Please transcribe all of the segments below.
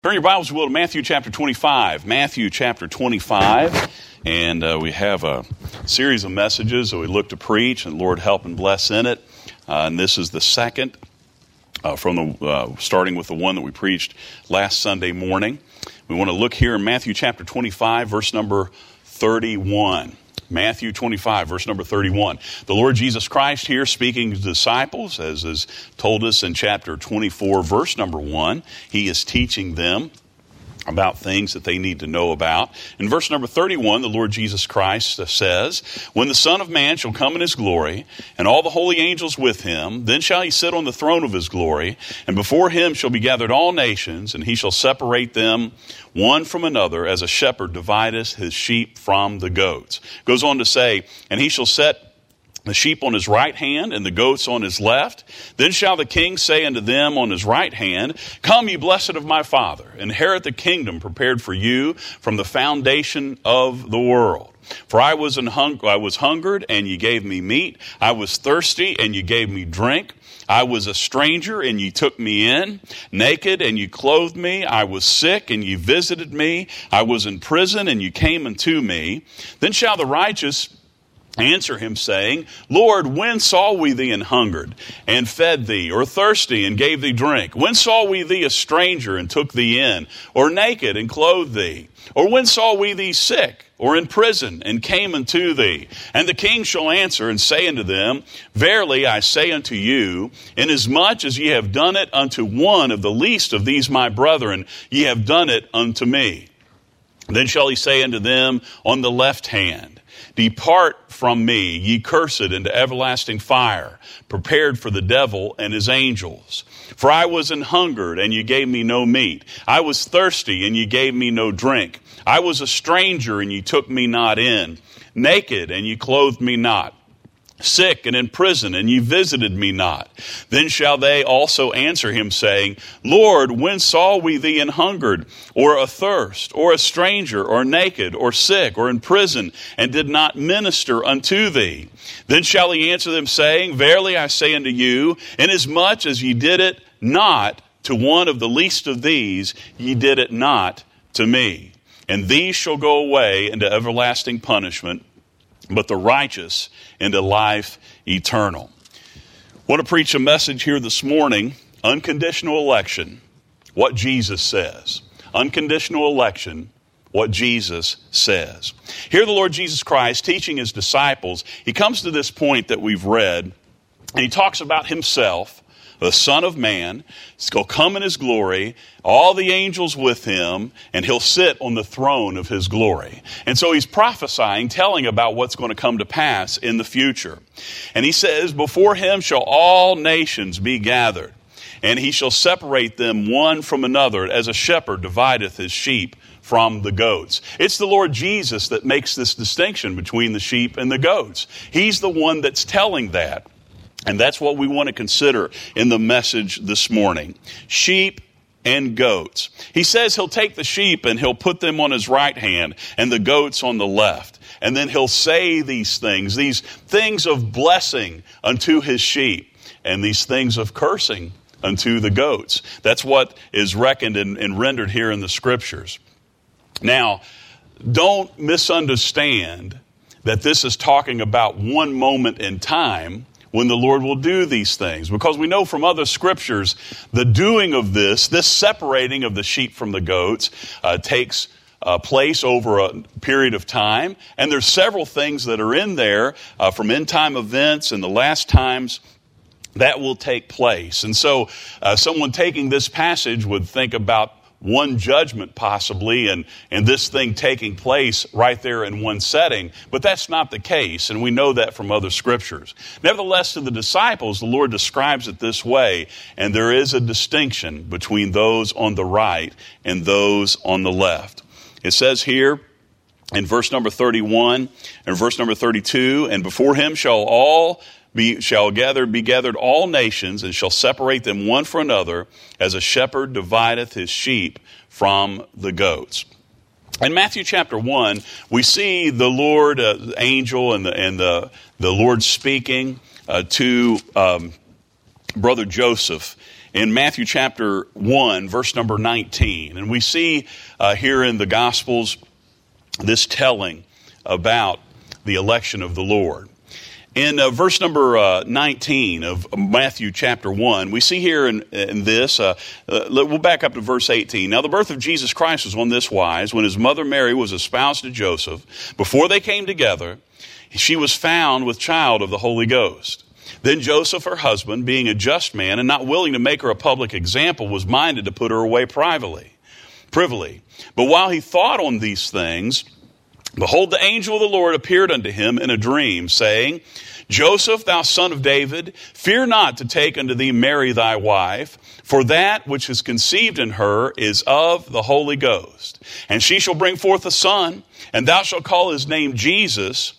Turn your Bibles, if you will, to Matthew chapter 25. Matthew chapter 25. And we have a series of messages that we look to preach, and Lord help and bless in it. And this is the second, starting with the one that we preached last Sunday morning. We want to look here in Matthew chapter 25, verse number 31. Matthew 25, verse number 31. The Lord Jesus Christ here speaking to the disciples, as is told us in chapter 24, verse number 1. He is teaching them about things that they need to know about. In verse number 31, the Lord Jesus Christ says, "When the Son of Man shall come in his glory, and all the holy angels with him, then shall he sit on the throne of his glory, and before him shall be gathered all nations, and he shall separate them one from another, as a shepherd divideth his sheep from the goats." Goes on to say, "And he shall set the sheep on his right hand, and the goats on his left. Then shall the king say unto them on his right hand, Come, ye blessed of my Father, inherit the kingdom prepared for you from the foundation of the world. For I was hungered, and ye gave me meat. I was thirsty, and ye gave me drink. I was a stranger, and ye took me in. Naked, and ye clothed me. I was sick, and ye visited me. I was in prison, and ye came unto me. Then shall the righteous answer him, saying, Lord, when saw we thee an hungered, and fed thee, or thirsty, and gave thee drink? When saw we thee a stranger, and took thee in, or naked, and clothed thee? Or when saw we thee sick, or in prison, and came unto thee? And the king shall answer and say unto them, Verily I say unto you, inasmuch as ye have done it unto one of the least of these my brethren, ye have done it unto me. Then shall he say unto them on the left hand, Depart from me, ye cursed, into everlasting fire, prepared for the devil and his angels. For I was an hungered, and ye gave me no meat. I was thirsty, and ye gave me no drink. I was a stranger, and ye took me not in. Naked, and ye clothed me not. Sick and in prison, and ye visited me not. Then shall they also answer him, saying, Lord, when saw we thee an hungered, or athirst, or a stranger, or naked, or sick, or in prison, and did not minister unto thee? Then shall he answer them, saying, Verily I say unto you, inasmuch as ye did it not to one of the least of these, ye did it not to me. And these shall go away into everlasting punishment, but the righteous into life eternal." I want to preach a message here this morning, unconditional election, what Jesus says. Unconditional election, what Jesus says. Here the Lord Jesus Christ teaching his disciples, he comes to this point that we've read, and he talks about himself, the Son of Man. He'll come in his glory, all the angels with him, and he'll sit on the throne of his glory. And so he's prophesying, telling about what's going to come to pass in the future. And he says, Before him shall all nations be gathered, and he shall separate them one from another, as a shepherd divideth his sheep from the goats. It's the Lord Jesus that makes this distinction between the sheep and the goats. He's the one that's telling that. And that's what we want to consider in the message this morning. Sheep and goats. He says he'll take the sheep and he'll put them on his right hand and the goats on the left. And then he'll say these things of blessing unto his sheep, and these things of cursing unto the goats. That's what is reckoned and rendered here in the scriptures. Now, don't misunderstand that this is talking about one moment in time when the Lord will do these things. Because we know from other scriptures, the doing of this separating of the sheep from the goats, takes place over a period of time. And there's several things that are in there from end time events and the last times that will take place. And so someone taking this passage would think about one judgment possibly, and this thing taking place right there in one setting. But that's not the case, and we know that from other scriptures. Nevertheless, to the disciples, the Lord describes it this way, and there is a distinction between those on the right and those on the left. It says here in verse number 31 and verse number 32, And before him shall be gathered all nations, and shall separate them one from another, as a shepherd divideth his sheep from the goats. In Matthew chapter 1, we see the Lord, angel, and the Lord speaking to brother Joseph. in Matthew chapter 1, verse number 19. And we see here in the Gospels this telling about the election of the Lord. In verse number 19 of Matthew chapter 1, we see here in this, we'll back up to verse 18. Now the birth of Jesus Christ was on this wise: when his mother Mary was espoused to Joseph, before they came together, she was found with child of the Holy Ghost. Then Joseph, her husband, being a just man and not willing to make her a public example, was minded to put her away privily. But while he thought on these things, behold, the angel of the Lord appeared unto him in a dream, saying, Joseph, thou son of David, fear not to take unto thee Mary thy wife, for that which is conceived in her is of the Holy Ghost. And she shall bring forth a son, and thou shalt call his name Jesus,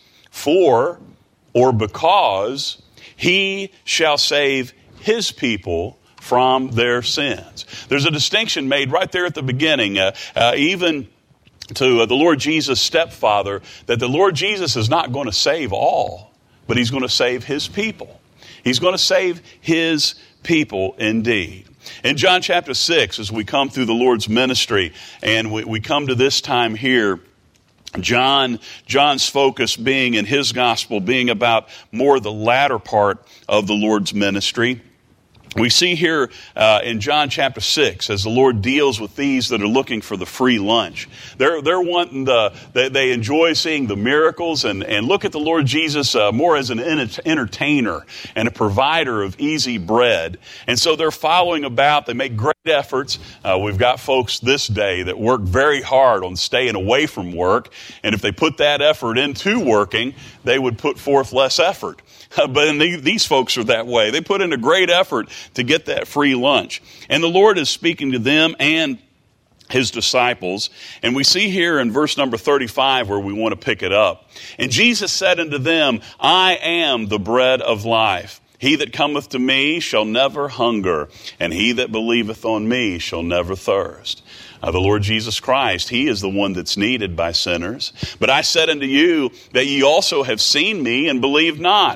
because he shall save his people from their sins. There's a distinction made right there at the beginning, even to the Lord Jesus' stepfather, that the Lord Jesus is not going to save all, but he's going to save his people. He's going to save his people indeed. In John chapter 6, as we come through the Lord's ministry, and we come to this time here, John's focus being in his gospel, being about more the latter part of the Lord's ministry. We see here in John chapter 6, as the Lord deals with these that are looking for the free lunch. They're wanting they enjoy seeing the miracles and look at the Lord Jesus more as an entertainer and a provider of easy bread. And so they're following about. They make great efforts. We've got folks this day that work very hard on staying away from work. And if they put that effort into working, they would put forth less effort. But these folks are that way. They put in a great effort to get that free lunch. And the Lord is speaking to them and his disciples. And we see here in verse number 35 where we want to pick it up. And Jesus said unto them, I am the bread of life. He that cometh to me shall never hunger, and he that believeth on me shall never thirst. The Lord Jesus Christ, he is the one that's needed by sinners. But I said unto you that ye also have seen me and believe not.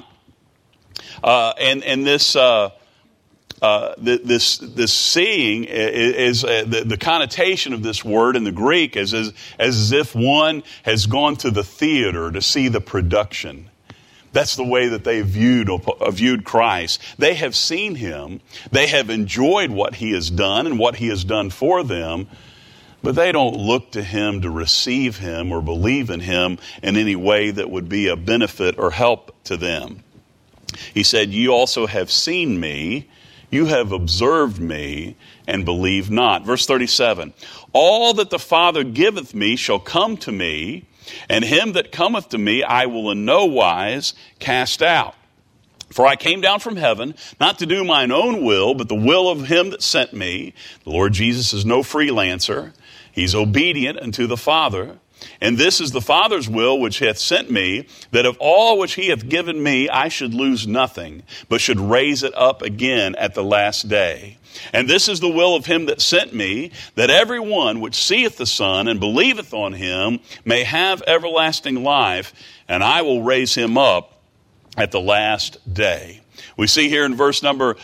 This seeing is the connotation of this word in the Greek is as if one has gone to the theater to see the production. That's the way that they viewed Christ. They have seen him. They have enjoyed what he has done and what he has done for them. But they don't look to him to receive him or believe in him in any way that would be a benefit or help to them. He said, ye also have seen me, you have observed me, and believe not. Verse 37, all that the Father giveth me shall come to me, and him that cometh to me I will in no wise cast out. For I came down from heaven, not to do mine own will, but the will of him that sent me. The Lord Jesus is no freelancer. He's obedient unto the Father. And this is the Father's will which hath sent me, that of all which he hath given me I should lose nothing, but should raise it up again at the last day. And this is the will of him that sent me, that every one which seeth the Son and believeth on him may have everlasting life, and I will raise him up at the last day. We see here in verse number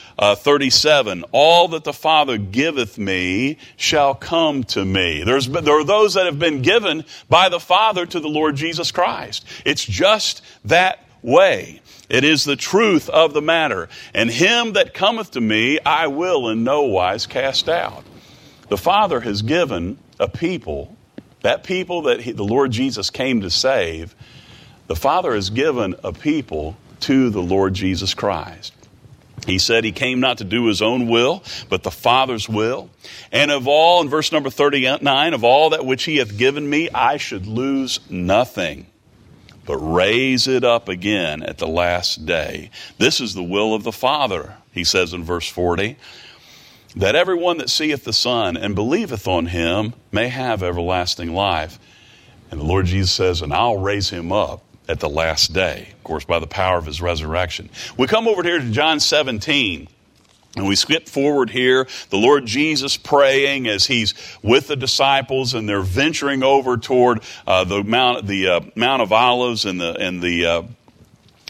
37, all that the Father giveth me shall come to me. There are those that have been given by the Father to the Lord Jesus Christ. It's just that way. It is the truth of the matter. And him that cometh to me, I will in no wise cast out. The Father has given a people, that people that the Lord Jesus came to save, the Father has given a people to the Lord Jesus Christ. He said he came not to do his own will, but the Father's will. And of all, in verse number 39, of all that which he hath given me, I should lose nothing, but raise it up again at the last day. This is the will of the Father, he says in verse 40, that everyone that seeth the Son and believeth on him may have everlasting life. And the Lord Jesus says, and I'll raise him up at the last day, of course, by the power of his resurrection. We come over here to John 17, and we skip forward here. The Lord Jesus praying as he's with the disciples, and they're venturing over toward the Mount of Olives and the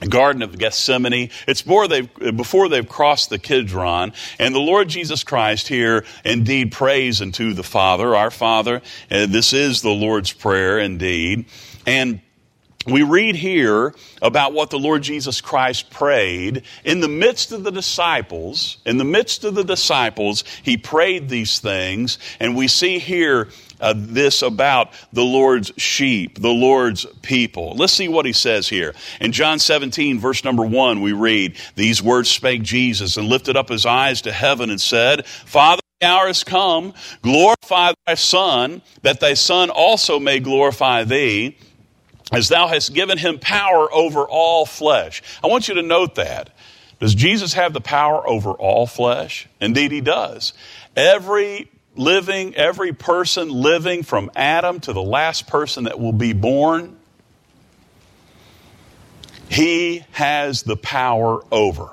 Garden of Gethsemane. It's before they've crossed the Kidron. And the Lord Jesus Christ here indeed prays unto the Father, our Father. This is the Lord's Prayer indeed. And we read here about what the Lord Jesus Christ prayed in the midst of the disciples. In the midst of the disciples, he prayed these things. And we see here this about the Lord's sheep, the Lord's people. Let's see what he says here. In John 17, verse number 1, we read, "These words spake Jesus, and lifted up his eyes to heaven, and said, Father, the hour is come, glorify thy Son, that thy Son also may glorify thee, as thou hast given him power over all flesh." I want you to note that. Does Jesus have the power over all flesh? Indeed, he does. Every person living from Adam to the last person that will be born, he has the power over.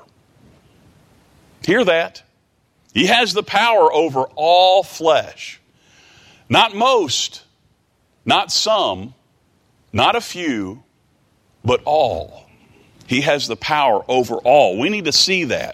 Hear that? He has the power over all flesh. Not most, not some, not a few, but all. He has the power over all. We need to see that.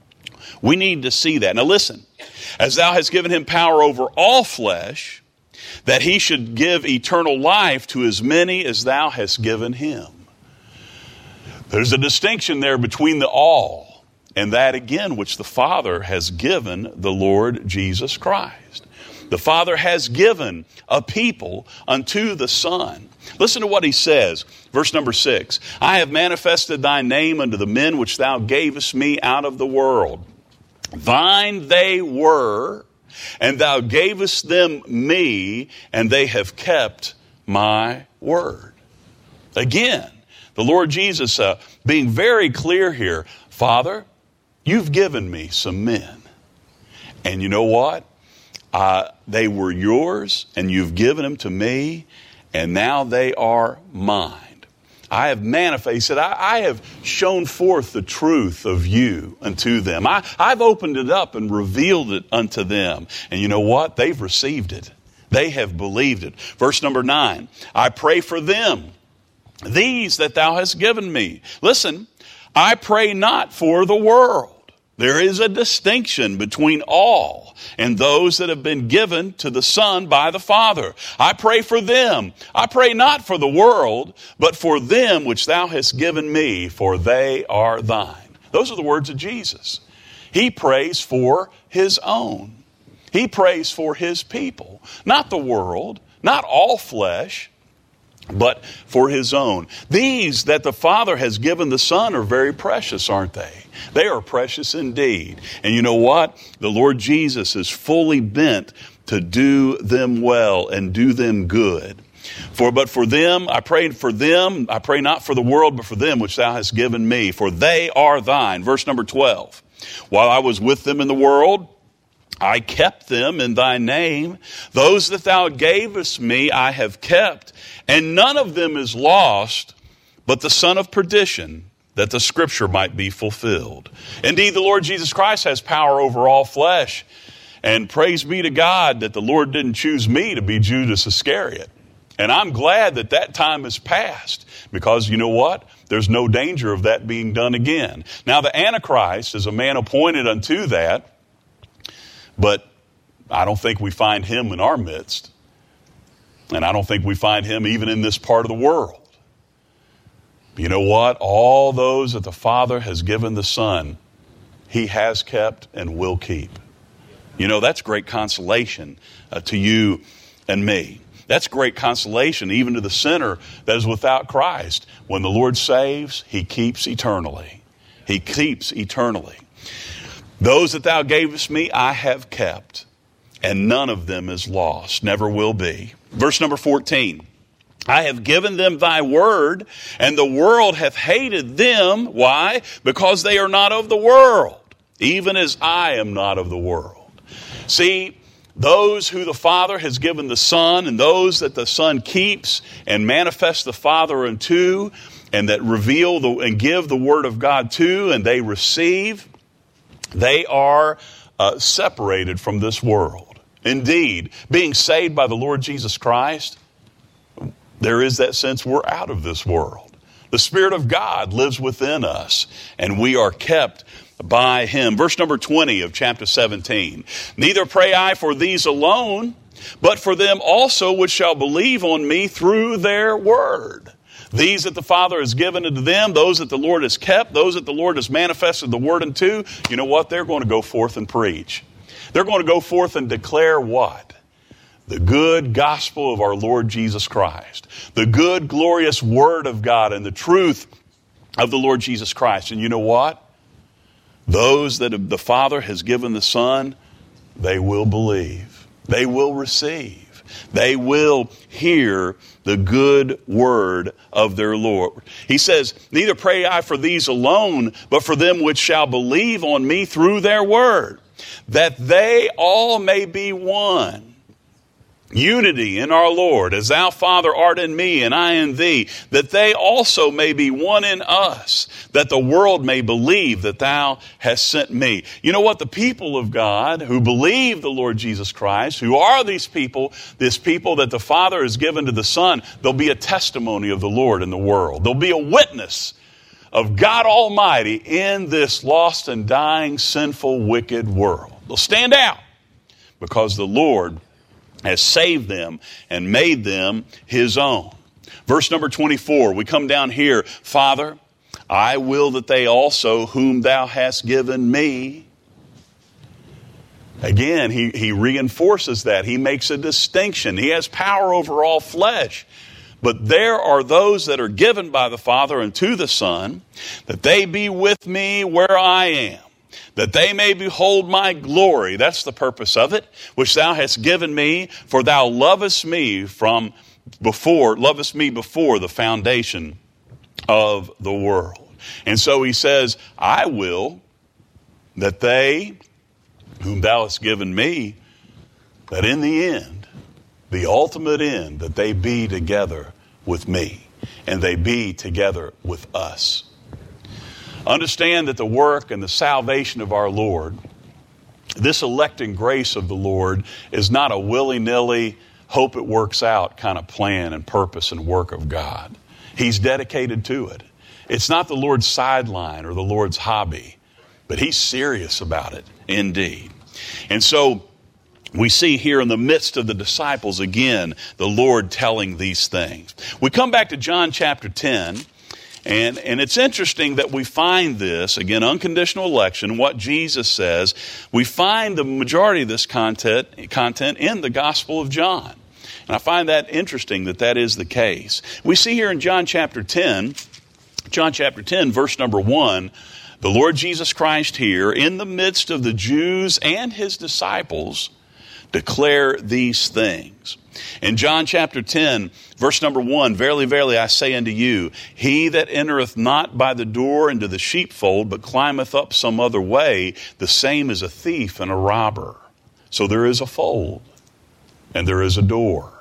We need to see that. Now listen, as thou hast given him power over all flesh, that he should give eternal life to as many as thou hast given him. There's a distinction there between the all and that again which the Father has given the Lord Jesus Christ. The Father has given a people unto the Son. Listen to what he says, verse number 6. "I have manifested thy name unto the men which thou gavest me out of the world. Thine they were, and thou gavest them me, and they have kept my word." Again, the Lord Jesus being very clear here. Father, you've given me some men. And you know what? They were yours, and you've given them to me, and now they are mine. I have manifested. He said, I have shown forth the truth of you unto them. I've opened it up and revealed it unto them. And you know what? They've received it. They have believed it. Verse number 9, "I pray for them, these that thou hast given me." Listen, I pray not for the world. There is a distinction between all and those that have been given to the Son by the Father. I pray for them. I pray not for the world, but for them which thou hast given me, for they are thine. Those are the words of Jesus. He prays for his own. He prays for his people. Not the world, not all flesh, but for his own. These that the Father has given the Son are very precious, aren't they? They are precious indeed. And you know what? The Lord Jesus is fully bent to do them well and do them good. But for them, I prayed for them. I pray not for the world, but for them which thou hast given me, for they are thine. Verse number 12. "While I was with them in the world, I kept them in thy name. Those that thou gavest me I have kept, and none of them is lost, but the son of perdition, that the scripture might be fulfilled." Indeed, the Lord Jesus Christ has power over all flesh. And praise be to God that the Lord didn't choose me to be Judas Iscariot. And I'm glad that that time has passed, because you know what? There's no danger of that being done again. Now, the Antichrist is a man appointed unto that, but I don't think we find him in our midst. And I don't think we find him even in this part of the world. You know what? All those that the Father has given the Son, he has kept and will keep. You know, that's great consolation to you and me. That's great consolation even to the sinner that is without Christ. When the Lord saves, he keeps eternally. He keeps eternally. "Those that thou gavest me, I have kept, and none of them is lost, never will be." Verse number 14. "I have given them thy word, and the world hath hated them." Why? "Because they are not of the world, even as I am not of the world." See, those who the Father has given the Son, and those that the Son keeps and manifests the Father unto, and that reveal and give the Word of God to, and they receive, they are separated from this world. Indeed, being saved by the Lord Jesus Christ, there is that sense we're out of this world. The Spirit of God lives within us, and we are kept by him. Verse number 20 of chapter 17. Neither pray I for these alone, but for them also which shall believe on me through their word. These that the Father has given unto them, those that the Lord has kept, those that the Lord has manifested the word unto, you know what? They're going to go forth and preach. They're going to go forth and declare what? The good gospel of our Lord Jesus Christ. The good, glorious word of God and the truth of the Lord Jesus Christ. And you know what? Those that the Father has given the Son, they will believe. They will receive. They will hear the good word of their Lord. He says, neither pray I for these alone, but for them which shall believe on me through their word, that they all may be one. Unity in our Lord, as thou, Father, art in me, and I in thee, that they also may be one in us, that the world may believe that thou hast sent me. You know what? The people of God who believe the Lord Jesus Christ, who are these people, this people that the Father has given to the Son, there'll be a testimony of the Lord in the world. There'll be a witness of God Almighty in this lost and dying, sinful, wicked world. They'll stand out because the Lord has saved them and made them his own. Verse number 24, we come down here. Father, I will that they also whom thou hast given me. Again, he reinforces that. He makes a distinction. He has power over all flesh. But there are those that are given by the Father unto the Son, that they be with me where I am, that they may behold my glory. That's the purpose of it, which thou hast given me, for thou lovest me before the foundation of the world. And so he says, I will that they whom thou hast given me, that in the end, the ultimate end, that they be together with me, and they be together with us. Understand that the work and the salvation of our Lord, this electing grace of the Lord, is not a willy-nilly, hope it works out kind of plan and purpose and work of God. He's dedicated to it. It's not the Lord's sideline or the Lord's hobby, but he's serious about it indeed. And so we see here in the midst of the disciples, again, the Lord telling these things. We come back to John chapter 10, and it's interesting that we find this, again, unconditional election, what Jesus says. We find the majority of this content in the Gospel of John. And I find that interesting that is the case. We see here in John chapter 10, verse number 1, the Lord Jesus Christ here, in the midst of the Jews and his disciples, declare these things. In John chapter 10, verse number 1, verily, verily, I say unto you, he that entereth not by the door into the sheepfold, but climbeth up some other way, the same is a thief and a robber. So there is a fold, and there is a door.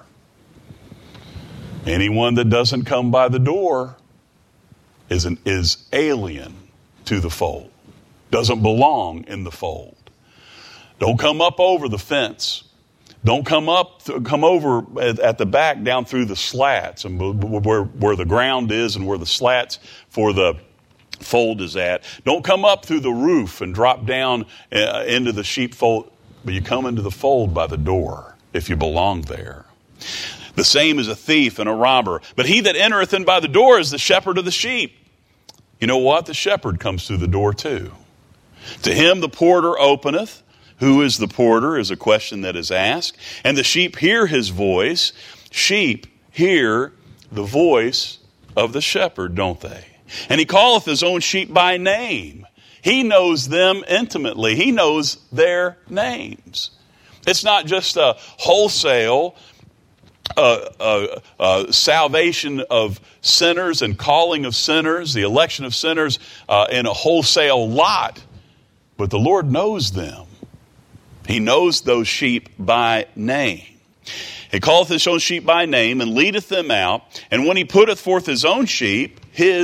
Anyone that doesn't come by the door is alien to the fold, doesn't belong in the fold. Don't come up over the fence. Don't come over at the back down through the slats and where the ground is and where the slats for the fold is at. Don't come up through the roof and drop down into the sheepfold, but you come into the fold by the door if you belong there. The same is a thief and a robber. But he that entereth in by the door is the shepherd of the sheep. You know what? The shepherd comes through the door too. To him the porter openeth. Who is the porter is a question that is asked. And the sheep hear his voice. Sheep hear the voice of the shepherd, don't they? And he calleth his own sheep by name. He knows them intimately. He knows their names. It's not just a wholesale salvation of sinners and calling of sinners, the election of sinners in a wholesale lot. But the Lord knows them. He knows those sheep by name. He calleth his own sheep by name and leadeth them out. And when he putteth forth his own sheep,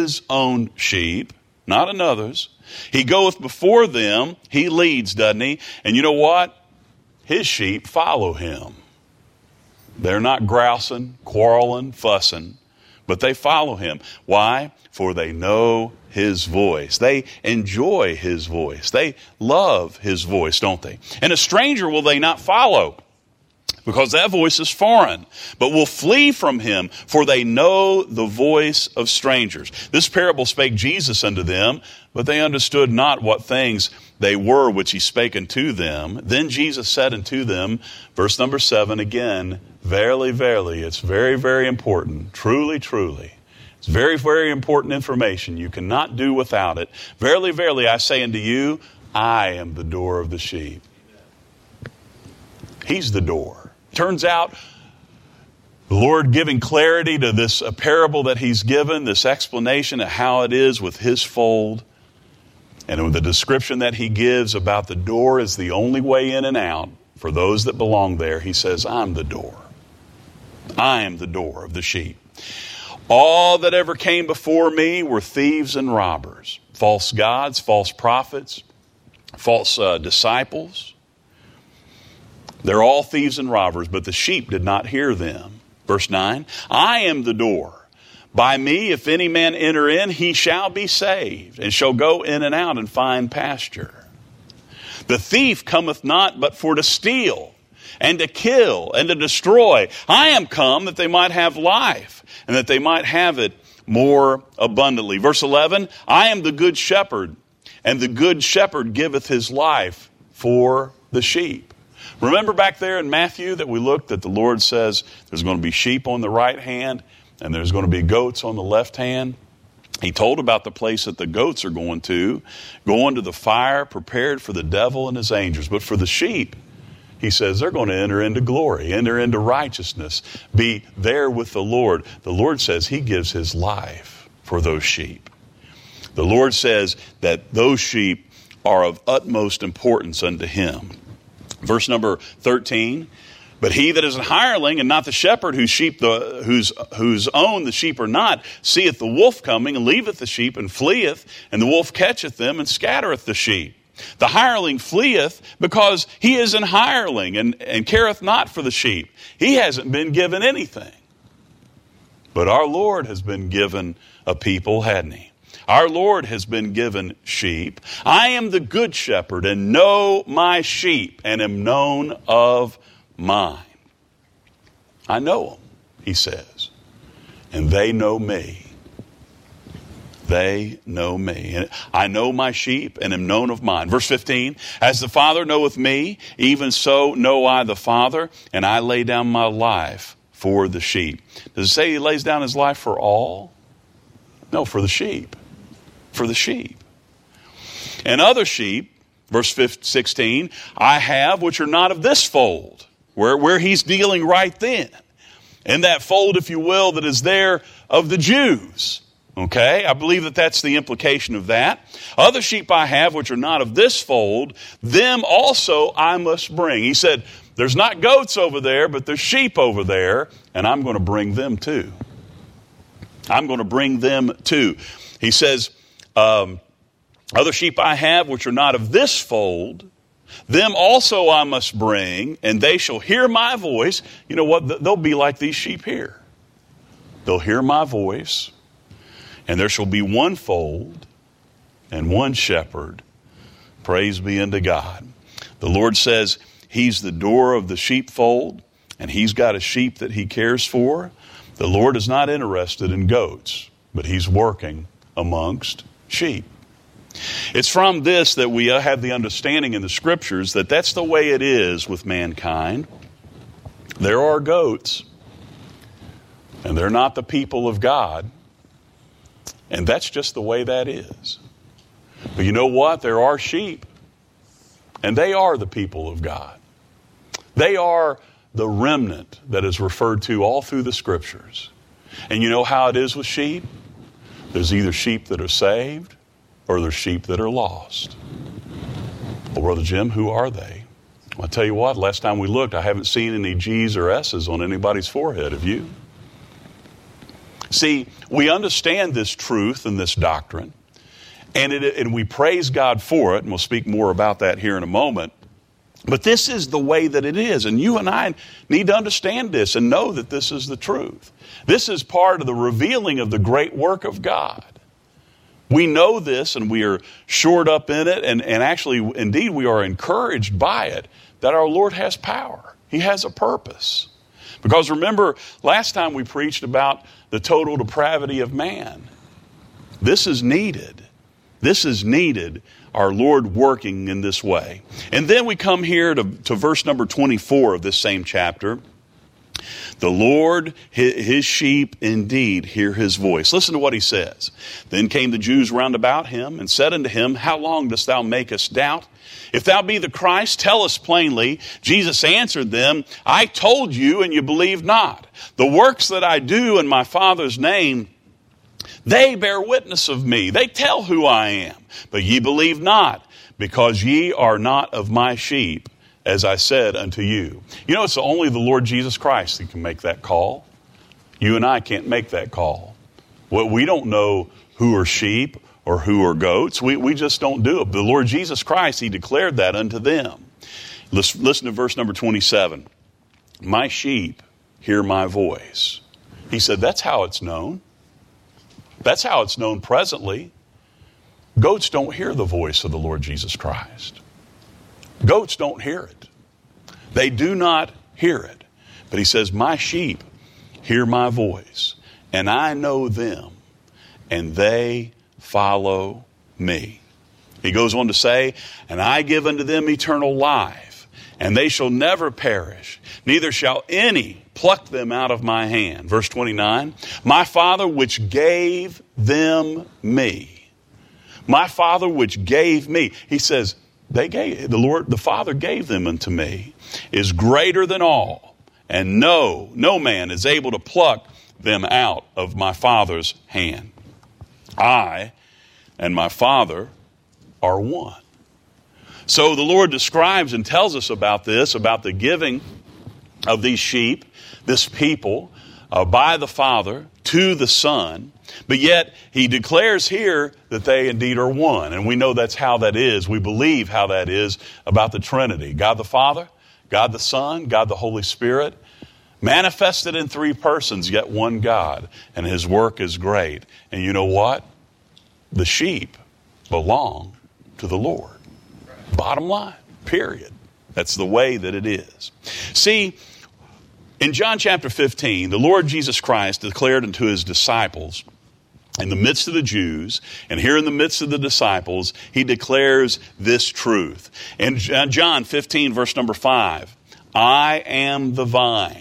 not another's, he goeth before them. He leads, doesn't he? And you know what? His sheep follow him. They're not grousing, quarreling, fussing, but they follow him. Why? For they know his voice. They enjoy his voice. They love his voice, don't they? And a stranger will they not follow, because that voice is foreign, but will flee from him, for they know the voice of strangers. This parable spake Jesus unto them, but they understood not what things they were which he spake unto them. Then Jesus said unto them, verse number 7 again, verily, verily, it's very, very important. Truly, truly. It's very, very important information. You cannot do without it. Verily, verily, I say unto you, I am the door of the sheep. He's the door. Turns out, the Lord giving clarity to this parable that he's given, this explanation of how it is with his fold, and with the description that he gives about the door is the only way in and out for those that belong there. He says, I'm the door. I am the door of the sheep. All that ever came before me were thieves and robbers, false gods, false prophets, false disciples. They're all thieves and robbers, but the sheep did not hear them. Verse 9, I am the door. By me, if any man enter in, he shall be saved, and shall go in and out and find pasture. The thief cometh not but for to steal, and to kill, and to destroy. I am come that they might have life, and that they might have it more abundantly. Verse 11, I am the good shepherd, and the good shepherd giveth his life for the sheep. Remember back there in Matthew that we looked that the Lord says there's going to be sheep on the right hand and there's going to be goats on the left hand. He told about the place that the goats are going to the fire prepared for the devil and his angels. But for the sheep, he says they're going to enter into glory, enter into righteousness, be there with the Lord. The Lord says he gives his life for those sheep. The Lord says that those sheep are of utmost importance unto him. Verse number 13, but he that is an hireling and not the shepherd, whose own the sheep are not, seeth the wolf coming and leaveth the sheep and fleeth, and the wolf catcheth them and scattereth the sheep. The hireling fleeth because he is an hireling and careth not for the sheep. He hasn't been given anything. But our Lord has been given a people, hadn't he? Our Lord has been given sheep. I am the good shepherd and know my sheep and am known of mine. I know them, he says, and they know me. They know me. And I know my sheep and am known of mine. Verse 15, as the Father knoweth me, even so know I the Father, and I lay down my life for the sheep. Does it say he lays down his life for all? No, for the sheep. For the sheep. And other sheep, verse 16, I have which are not of this fold, where he's dealing right then. In that fold, if you will, that is there of the Jews. Okay, I believe that that's the implication of that. Other sheep I have which are not of this fold, them also I must bring. He said, there's not goats over there, but there's sheep over there, and I'm going to bring them too. I'm going to bring them too. He says, other sheep I have which are not of this fold, them also I must bring, and they shall hear my voice. You know what? They'll be like these sheep here. They'll hear my voice, and there shall be one fold and one shepherd. Praise be unto God. The Lord says he's the door of the sheepfold, and he's got a sheep that he cares for. The Lord is not interested in goats, but he's working amongst sheep. It's from this that we have the understanding in the scriptures that that's the way it is with mankind. There are goats, and they're not the people of God, and that's just the way that is. But you know what? There are sheep, and they are the people of God. They are the remnant that is referred to all through the scriptures. And you know how it is with sheep? There's either sheep that are saved or there's sheep that are lost. Well, Brother Jim, who are they? Well, I'll tell you what, last time we looked, I haven't seen any G's or S's on anybody's forehead. Have you? See, we understand this truth and this doctrine, and we praise God for it, and we'll speak more about that here in a moment. But this is the way that it is. And you and I need to understand this and know that this is the truth. This is part of the revealing of the great work of God. We know this and we are shored up in it. And actually, indeed, we are encouraged by it that our Lord has power. He has a purpose. Because remember, last time we preached about the total depravity of man. This is needed. This is needed, our Lord working in this way. And then we come here to verse number 24 of this same chapter. The Lord, his sheep indeed hear his voice. Listen to what he says. Then came the Jews round about him and said unto him, How long dost thou make us doubt? If thou be the Christ, tell us plainly. Jesus answered them, I told you, and you believe not. The works that I do in my Father's name, they bear witness of me. They tell who I am. But ye believe not, because ye are not of my sheep, as I said unto you. You know, it's only the Lord Jesus Christ that can make that call. You and I can't make that call. Well, we don't know who are sheep or who are goats. We just don't do it. The Lord Jesus Christ, he declared that unto them. Listen to verse number 27. My sheep hear my voice. He said, that's how it's known. That's how it's known presently. Goats don't hear the voice of the Lord Jesus Christ. Goats don't hear it. They do not hear it. But he says, my sheep hear my voice, and I know them, and they follow me. He goes on to say, and I give unto them eternal life, and they shall never perish, neither shall any pluck them out of my hand. Verse 29, my Father which gave them me. My Father which gave me. He says, the Father gave them unto me, is greater than all, and no man is able to pluck them out of my Father's hand. I and my Father are one. So the Lord describes and tells us about this, about the giving of these sheep, this people, by the Father to the Son. But yet he declares here that they indeed are one. And we know that's how that is. We believe how that is about the Trinity. God the Father, God the Son, God the Holy Spirit, manifested in three persons, yet one God. And his work is great. And you know what? The sheep belong to the Lord. Bottom line, period. That's the way that it is. See, in John chapter 15, the Lord Jesus Christ declared unto his disciples, in the midst of the Jews, and here in the midst of the disciples, he declares this truth. In John 15, verse number 5, I am the vine,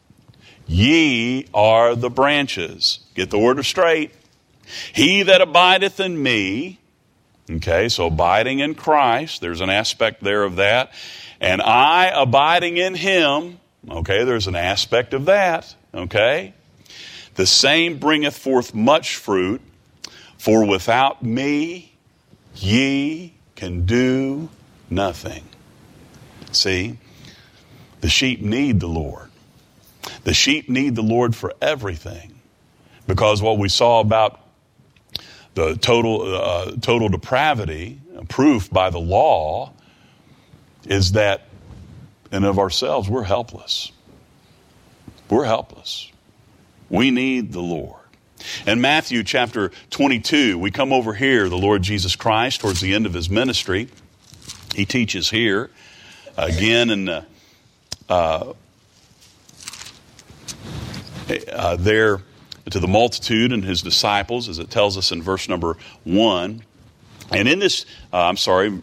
ye are the branches. Get the order straight. He that abideth in me, okay, so abiding in Christ, there's an aspect there of that, and I abiding in him, okay, there's an aspect of that, okay. The same bringeth forth much fruit, for without me ye can do nothing. See, the sheep need the Lord. The sheep need the Lord for everything. Because what we saw about the total depravity, proof by the law, is that in and of ourselves, we're helpless. We're helpless. We need the Lord. In Matthew chapter 22, we come over here, the Lord Jesus Christ, towards the end of his ministry. He teaches here, again, in there to the multitude and his disciples, as it tells us in verse number 1. And in this, I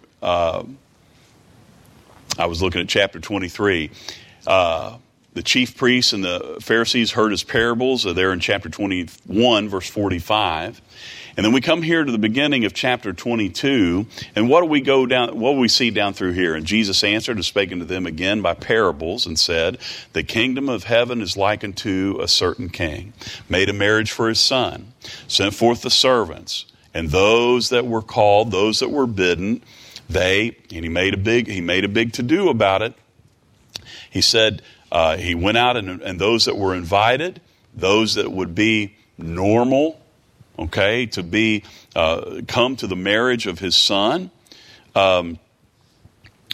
was looking at chapter 23. The chief priests and the Pharisees heard his parables. There in chapter 21, verse 45. And then we come here to the beginning of chapter 22. And what do we see down through here? And Jesus answered and spake unto them again by parables and said, the kingdom of heaven is like unto a certain king, made a marriage for his son, sent forth the servants, and those that were called, those that were bidden, he made a big to-do about it. He said, he went out and those that were invited, those that would be normal, okay, to be come to the marriage of his son,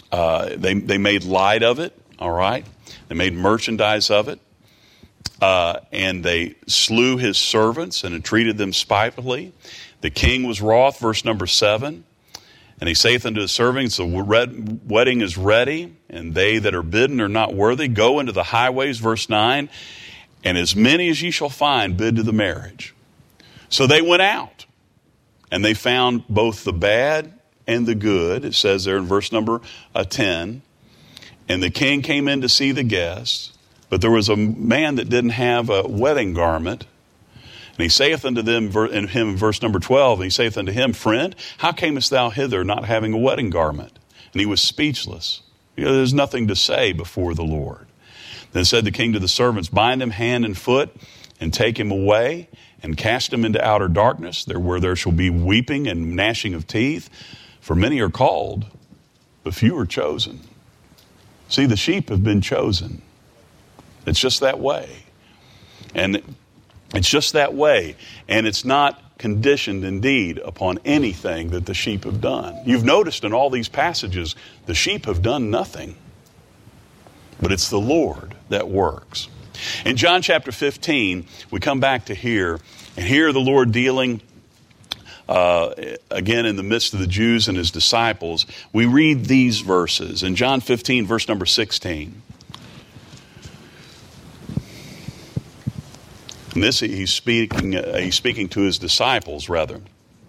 They made light of it, all right? They made merchandise of it. And they slew his servants and entreated them spitefully. The king was wroth, verse number 7. And he saith unto his servants, the wedding is ready, and they that are bidden are not worthy. Go into the highways, verse 9, and as many as ye shall find, bid to the marriage. So they went out, and they found both the bad and the good. It says there in verse number 10. And the king came in to see the guests, but there was a man that didn't have a wedding garment. And he saith unto them, in verse number 12, and he saith unto him, Friend, how camest thou hither not having a wedding garment? And he was speechless. There's nothing to say before the Lord. Then said the king to the servants, Bind him hand and foot, and take him away, and cast him into outer darkness, where there shall be weeping and gnashing of teeth. For many are called, but few are chosen. See, the sheep have been chosen. It's just that way. And it's just that way. And it's not conditioned indeed upon anything that the sheep have done. You've noticed in all these passages, the sheep have done nothing. But it's the Lord that works. In John chapter 15, we come back to here, and here the Lord dealing again in the midst of the Jews and his disciples. We read these verses in John 15, verse number 16. And this he's speaking to his disciples, rather.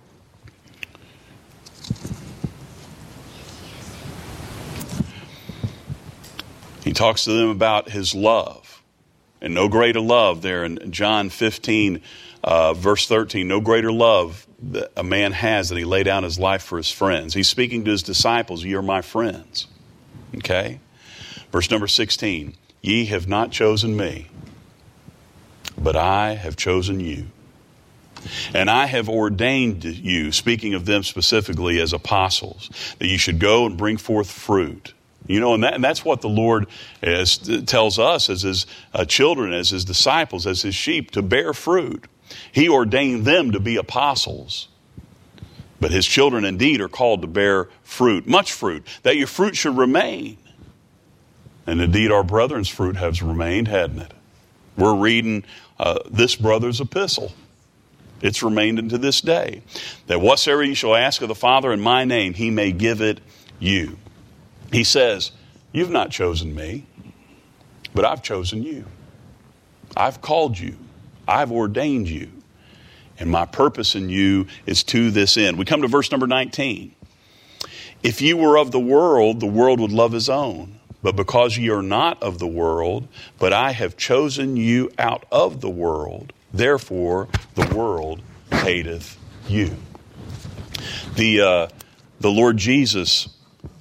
He talks to them about his love. And no greater love there in John 15, verse 13. No greater love that a man has than he lay down his life for his friends. He's speaking to his disciples. Ye are my friends. Okay? Verse number 16. Ye have not chosen me, but I have chosen you. And I have ordained you, speaking of them specifically as apostles, that you should go and bring forth fruit. You know, and that's what the Lord tells us as his children, as his disciples, as his sheep, to bear fruit. He ordained them to be apostles. But his children indeed are called to bear fruit, much fruit, that your fruit should remain. And indeed our brethren's fruit has remained, hadn't it? We're reading this brother's epistle. It's remained unto this day. That whatsoever you shall ask of the Father in my name, he may give it you. He says, you've not chosen me, but I've chosen you. I've called you. I've ordained you. And my purpose in you is to this end. We come to verse number 19. If you were of the world would love his own. But because ye are not of the world, but I have chosen you out of the world, therefore the world hateth you. The Lord Jesus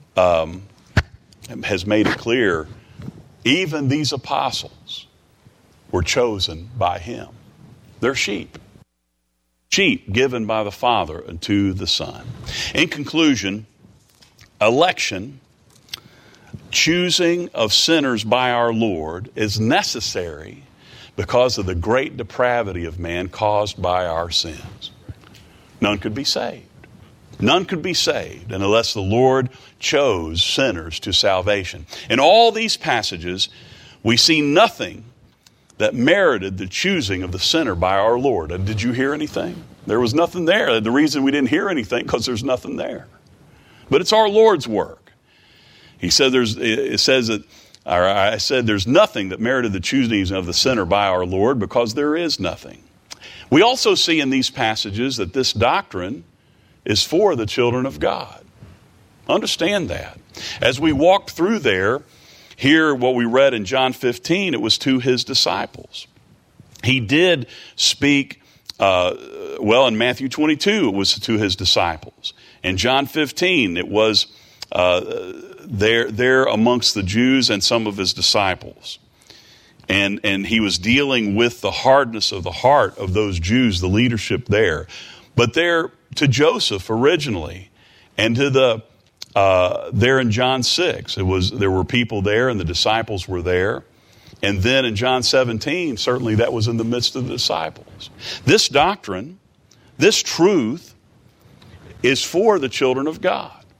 has made it clear, even these apostles were chosen by him. They're sheep. Sheep given by the Father unto the Son. In conclusion, election, choosing of sinners by our Lord, is necessary because of the great depravity of man caused by our sins. None could be saved. None could be saved unless the Lord chose sinners to salvation. In all these passages, we see nothing that merited the choosing of the sinner by our Lord. And did you hear anything? There was nothing there. The reason we didn't hear anything, because there's nothing there. But it's our Lord's work. He said I said there's nothing that merited the choosing of the sinner by our Lord, because there is nothing. We also see in these passages that this doctrine is for the children of God. Understand that. As we walked through there, here what we read in John 15, it was to his disciples. He did speak, in Matthew 22, it was to his disciples. In John 15, it was there amongst the Jews and some of his disciples. And he was dealing with the hardness of the heart of those Jews, the leadership there. But there to Joseph originally, and to there in John 6, there were people there and the disciples were there. And then in John 17, certainly that was in the midst of the disciples. This doctrine, this truth, is for the children of God.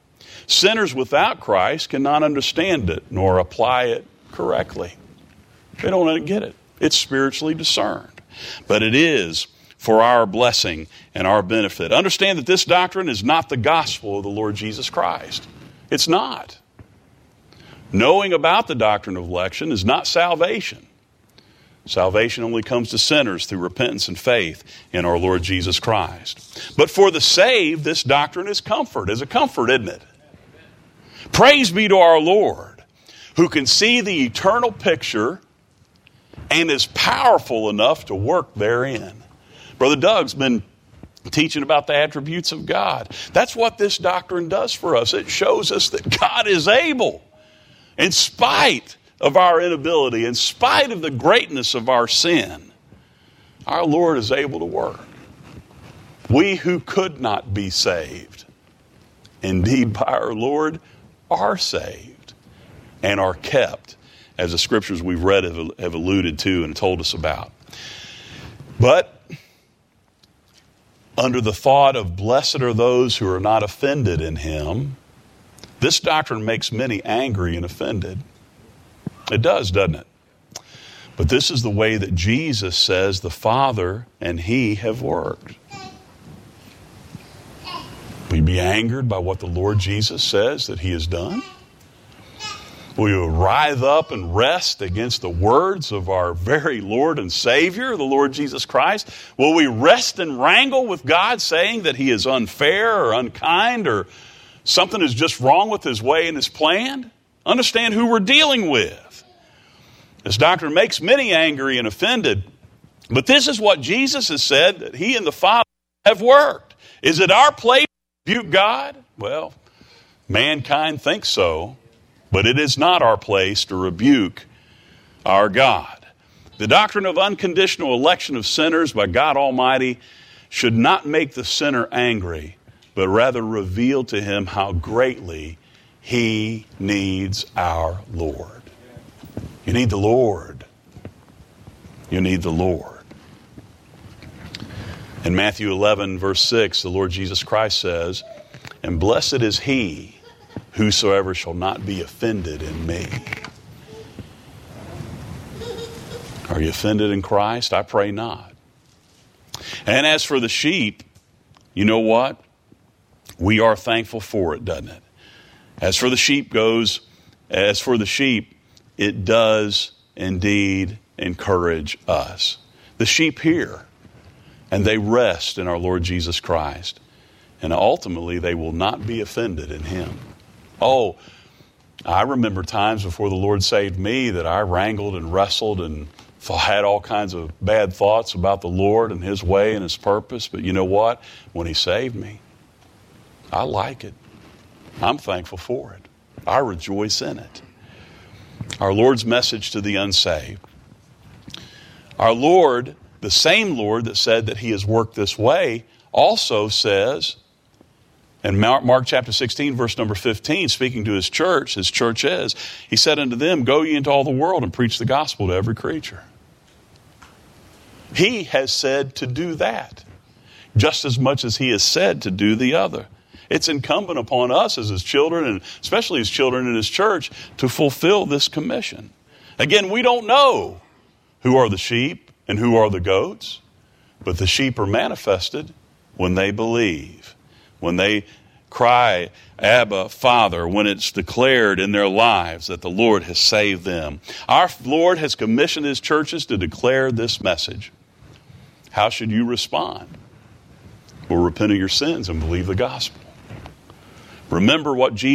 Sinners without Christ cannot understand it nor apply it correctly. They don't get it. It's spiritually discerned. But it is for our blessing and our benefit. Understand that this doctrine is not the gospel of the Lord Jesus Christ. It's not. Knowing about the doctrine of election is not salvation. Salvation only comes to sinners through repentance and faith in our Lord Jesus Christ. But for the saved, this doctrine is comfort. It's a comfort, isn't it? Praise be to our Lord, who can see the eternal picture and is powerful enough to work therein. Brother Doug's been teaching about the attributes of God. That's what this doctrine does for us. It shows us that God is able, in spite of our inability, in spite of the greatness of our sin, our Lord is able to work. We who could not be saved, indeed by our Lord, are saved and are kept, as the scriptures we've read have alluded to and told us about. But under the thought of blessed are those who are not offended in him, this doctrine makes many angry and offended. It does, doesn't it? But this is the way that Jesus says the Father and he have worked. Will you be angered by what the Lord Jesus says that he has done? Will you writhe up and rest against the words of our very Lord and Savior, the Lord Jesus Christ? Will we rest and wrangle with God, saying that he is unfair or unkind or something is just wrong with his way and his plan? Understand who we're dealing with. This doctrine makes many angry and offended, but this is what Jesus has said, that he and the Father have worked. Is it our place to rebuke God? Well, mankind thinks so, but it is not our place to rebuke our God. The doctrine of unconditional election of sinners by God Almighty should not make the sinner angry, but rather reveal to him how greatly he needs our Lord. You need the Lord. You need the Lord. In Matthew 11, verse 6, the Lord Jesus Christ says, "And blessed is he whosoever shall not be offended in me." Are you offended in Christ? I pray not. And as for the sheep, you know what? We are thankful for it, doesn't it? As for the sheep, it does indeed encourage us. The sheep hear, and they rest in our Lord Jesus Christ. And ultimately, they will not be offended in him. Oh, I remember times before the Lord saved me that I wrangled and wrestled and had all kinds of bad thoughts about the Lord and his way and his purpose. But you know what? When he saved me, I like it. I'm thankful for it. I rejoice in it. Our Lord's message to the unsaved. Our Lord, the same Lord that said that he has worked this way, also says, in Mark chapter 16, verse number 15, speaking to his church is, he said unto them, "Go ye into all the world and preach the gospel to every creature." He has said to do that, just as much as he has said to do the other. It's incumbent upon us as his children, and especially his children in his church, to fulfill this commission. Again, we don't know who are the sheep and who are the goats, but the sheep are manifested when they believe, when they cry, "Abba, Father," when it's declared in their lives that the Lord has saved them. Our Lord has commissioned his churches to declare this message. How should you respond? Well, repent of your sins and believe the gospel. Remember,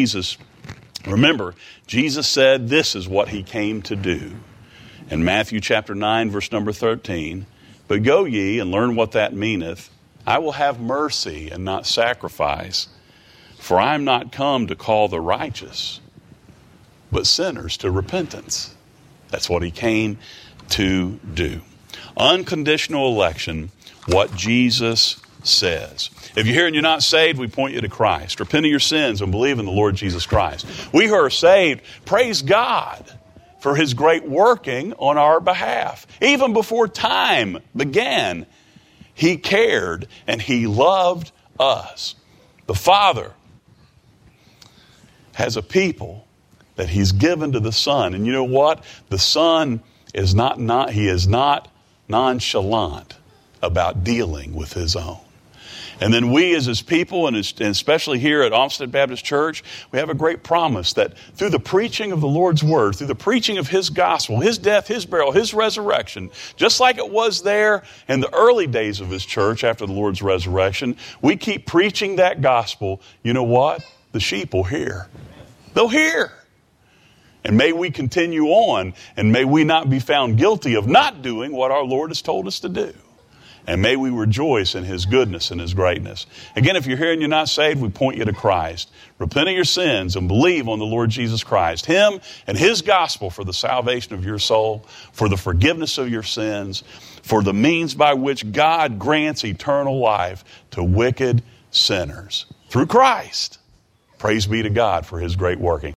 Jesus said this is what he came to do. In Matthew chapter 9, verse number 13, "But go ye and learn what that meaneth. I will have mercy and not sacrifice. For I am not come to call the righteous, but sinners to repentance." That's what he came to do. Unconditional election, what Jesus says. If you're here and you're not saved, we point you to Christ. Repent of your sins and believe in the Lord Jesus Christ. We who are saved, praise God for his great working on our behalf. Even before time began, he cared and he loved us. The Father has a people that he's given to the Son. And you know what? The Son is not nonchalant about dealing with his own. And then we as his people, and especially here at Olmsted Baptist Church, we have a great promise that through the preaching of the Lord's Word, through the preaching of his gospel, his death, his burial, his resurrection, just like it was there in the early days of his church after the Lord's resurrection, we keep preaching that gospel. You know what? The sheep will hear. They'll hear. And may we continue on, and may we not be found guilty of not doing what our Lord has told us to do. And may we rejoice in his goodness and his greatness. Again, if you're here and you're not saved, we point you to Christ. Repent of your sins and believe on the Lord Jesus Christ, him and his gospel for the salvation of your soul, for the forgiveness of your sins, for the means by which God grants eternal life to wicked sinners through Christ. Praise be to God for his great working.